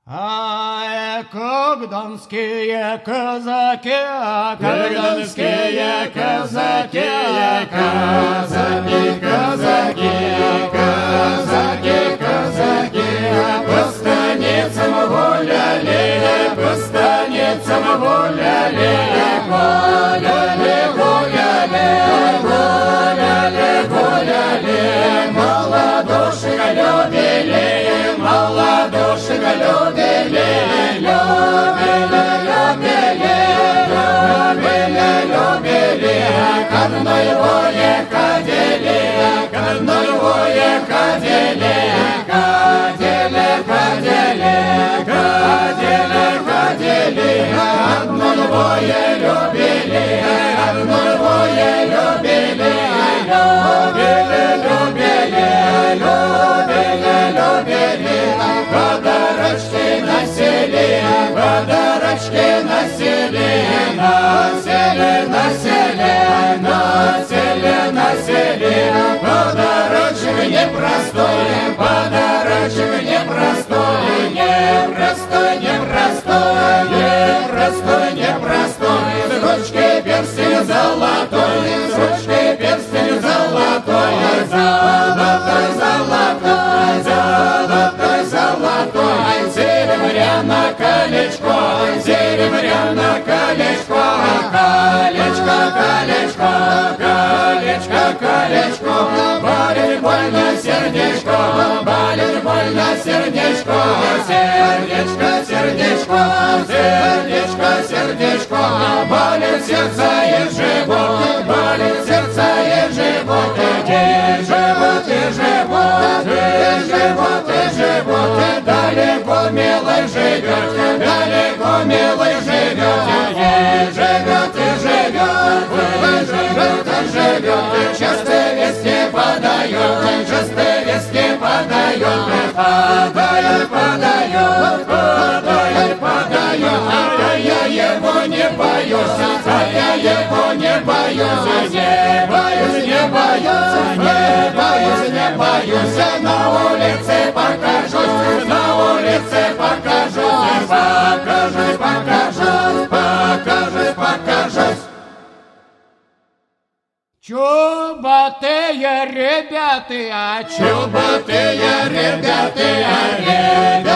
Донские казаки, донские казаки, казаки, казаки, казаки, казаки, по станицам гуляли, по станицам гуляли, гуляли, гуляли, гуляли, гуляли, молодушек любили, молодушек любили, к одной вое ходили, к одной вое ходили, ходили, ходили, ходили, ходили, одной вое любили, одной вое любили, любили, любили, любили, любили, подарочки носили, подарочки носили, носили, носили, носили, носили, подарочек непростой, подарочек непростой, непростой, непростой, непростой, непростой, с ручки перстень золотой, с ручки перстень золотой, золотой, золотой, золотой, золотой, серебряно колечко, серебряно колечко, колечко, колечко, колечко, колечко, болит больно сердечко, болит больно сердечко, сердечко, сердечко, сердечко, сердечко, болит сердце и живот, болит сердце и живот, и живот, и живот, и живот, и живот, далеко милый живет, далеко милый живет, и живет, и живет, и живет, и живет, часто вести подает, часто вести подает, подает, подает, подает, подает, а я его не боюсь, а я его не боюсь, не боюсь, не боюсь, не боюсь, не боюсь, на улице покажусь, на улице покажусь, покажусь, покажусь, покажусь, покажусь. Чубатые ребята, чубатые ребята,